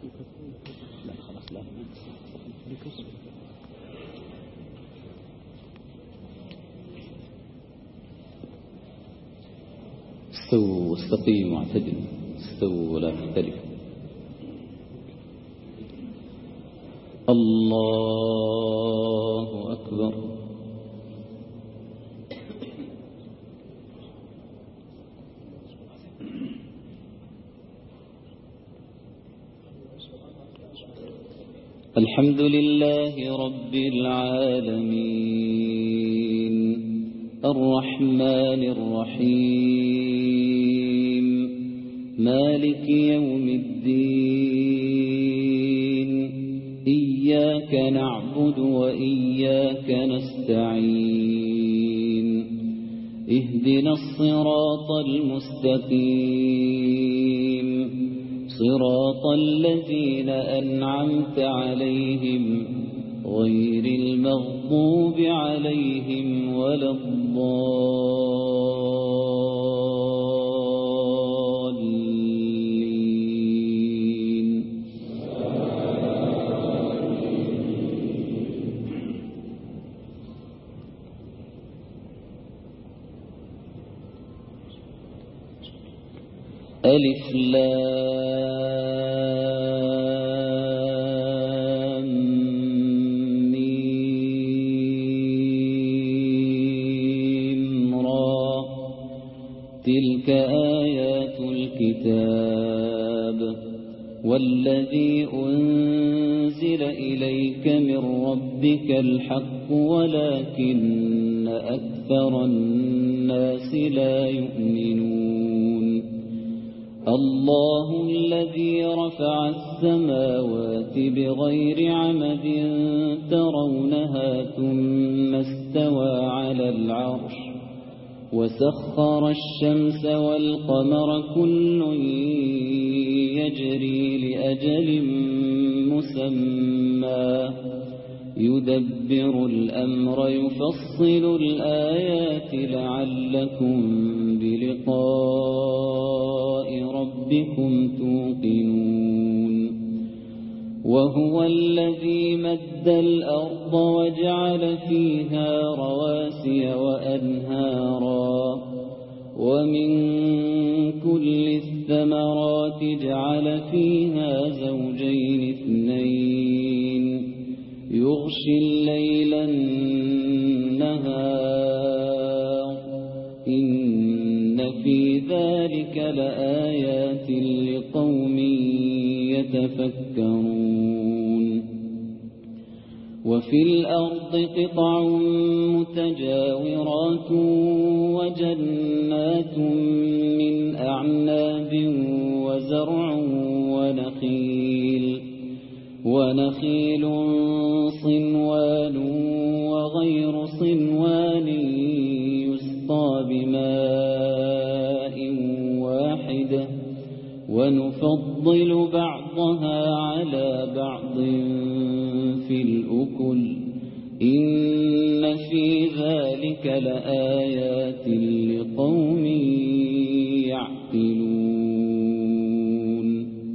لا خلاص لا استووا واستقيموا واعتدلوا استووا ولا تختلفوا. الله أكبر. الحمد لله رب العالمين الرحمن الرحيم مالك يوم الدين إياك نعبد وإياك نستعين اهدنا الصراط المستقيم صراط الذين أنعمت عليهم غير المغضوب عليهم ولا الضالين. ألف لام ميم را تلك آيات الكتاب والذي أنزل إليك من ربك الحق ولكن أكثر الناس لا يؤمنون. الله الذي رفع السماوات بغير عمد ترونها ثم استوى على العرش وسخر الشمس والقمر كل يجري لأجل مسمى يدبر الأمر يفصل الآيات لعلكم بلقاء ربكم توقنون. وهو الذي مد الأرض وجعل فيها رواسي وأنهارا ومن كل الثمرات جعل فيها زوجين اثنين يغشي الليل النهار إن في ذلك لآيات لقوم يتفكرون. وفي الأرض قطع متجاورات وجنات من أعناب وزرع ونخيل صنوان وغير صنوان يسقى بماء واحد ونفضل بعضها على بعض في الأكل إن في ذلك لآيات لقوم يعقلون.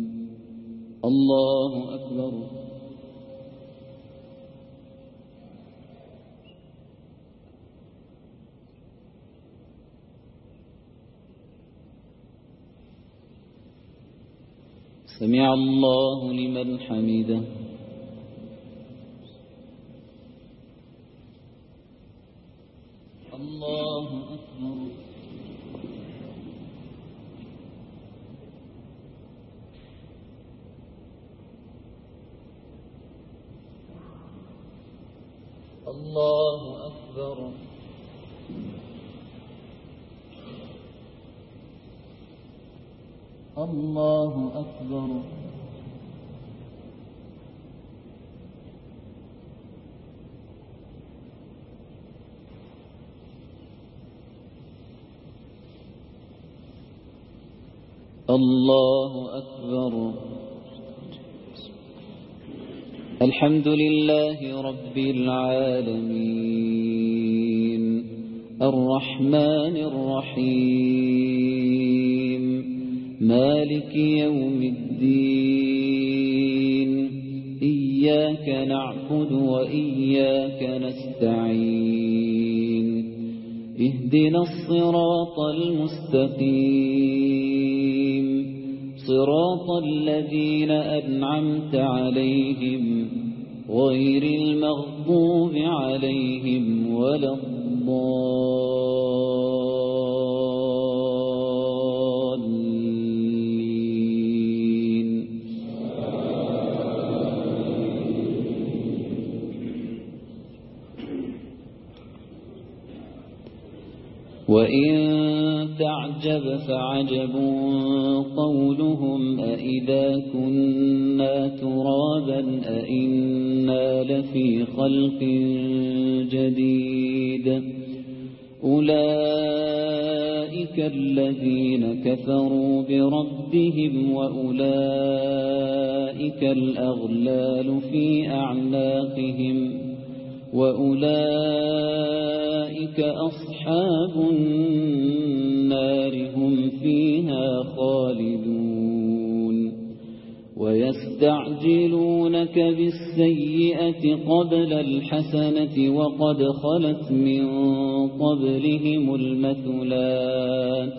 الله أكبر. سمع الله لمن حمده. الله أكبر. الله أكبر. الله أكبر. الله أكبر. الحمد لله رب العالمين الرحمن الرحيم مالك يوم الدين إياك نعبد وإياك نستعين اهدنا الصراط المستقيم صراط الذين أنعمت عليهم غير المغضوب عليهم ولا الضالين. وإن تعجب فعجب قولهم أإذا كنا ترابا أإنا لفي خلق جديد أولئك الذين كفروا بربهم وأولئك الأغلال في أعناقهم وأولئك أصحاب النار هم فيها خالدون ويستعجلونك بالسيئة قبل الحسنة وقد خلت من قبلهم المثلات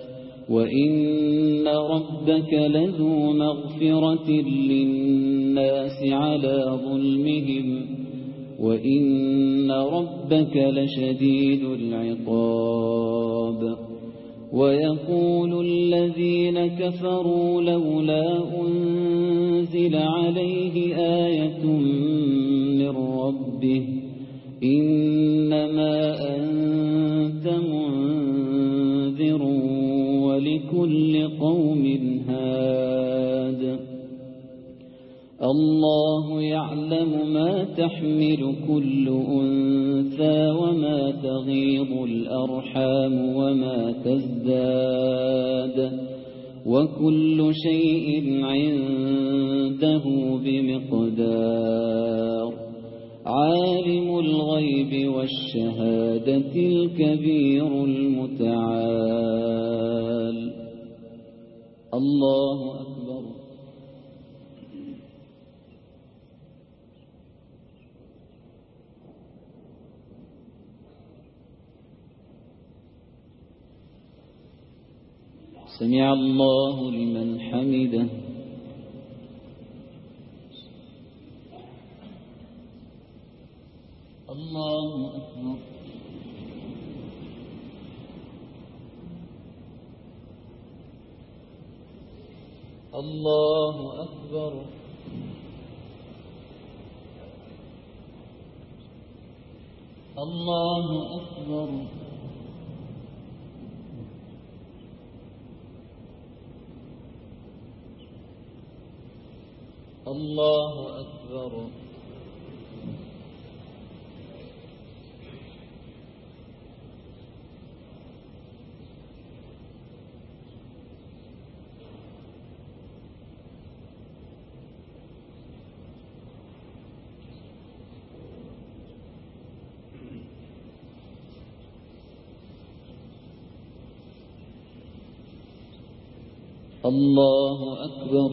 وإن ربك لذو مغفرة للناس على ظلمهم وإن ربك لشديد العقاب ويقول الذين كفروا لولا أنزل عليه آية من ربه إنما أنت منذر ولكل قوم هاد الله يعلم ما تحمل كل أنثى وما تغيض الأرحام وما تزداد وكل شيء عنده بمقدار عالم الغيب والشهادة الكبير المتعال. الله أكبر. سمع الله لمن حمده. الله أكبر. الله أكبر. الله أكبر. الله أكبر. الله أكبر.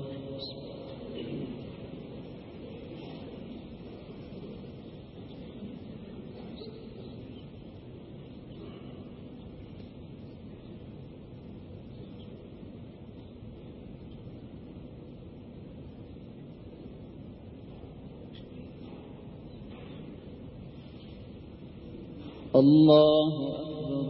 الله أكبر.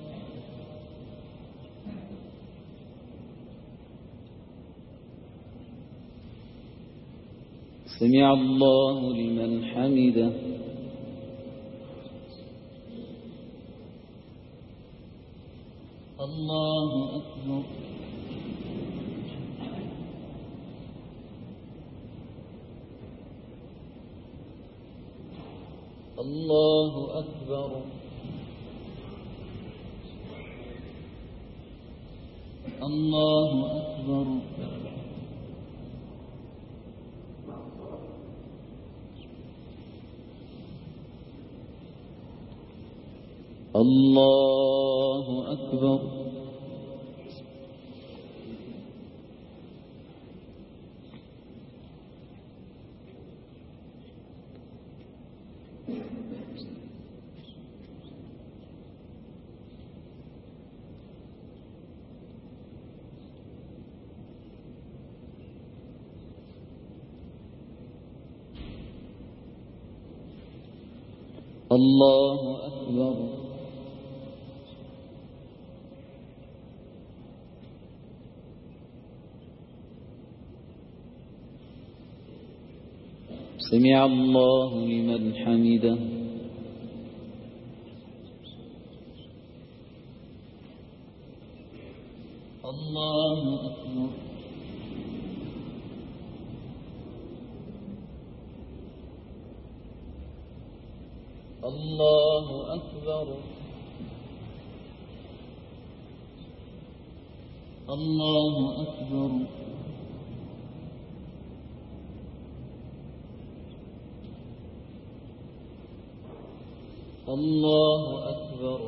سمع الله لمن حمده. الله أكبر. الله أكبر. الله أكبر. الله أكبر. الله أكبر. سمع الله لمن حمده. الله أكبر. الله أكبر. الله أكبر. الله أكبر.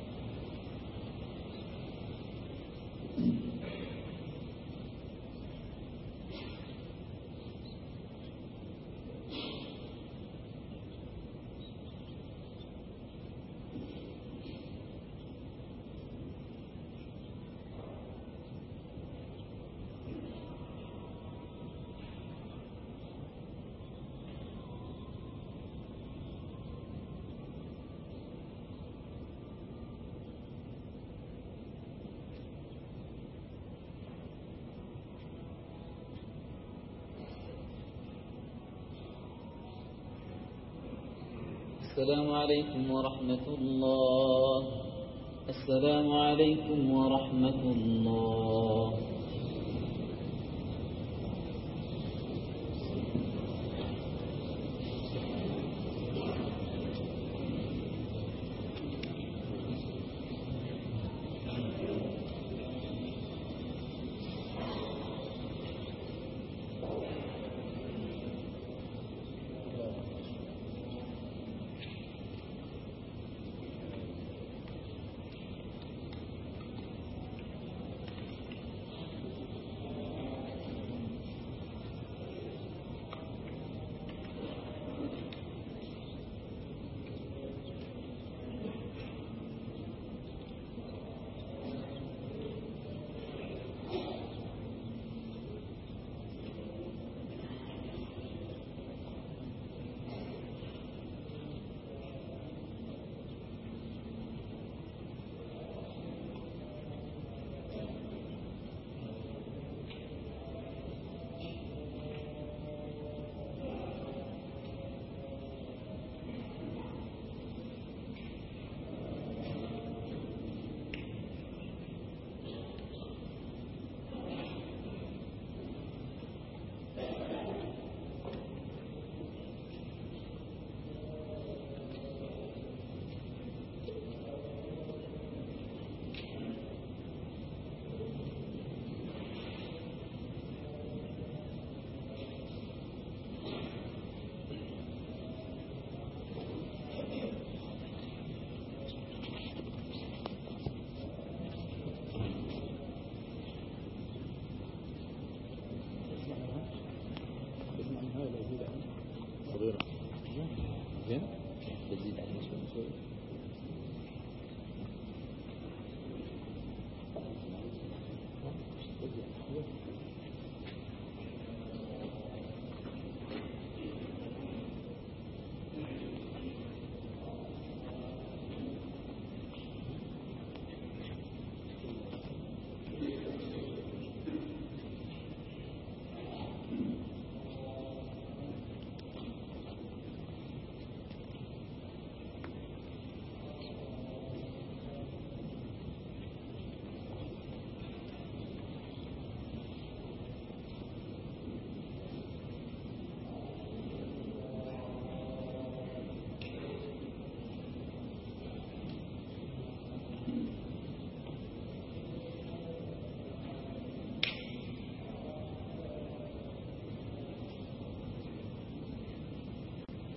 السلام عليكم ورحمة الله. السلام عليكم ورحمة الله.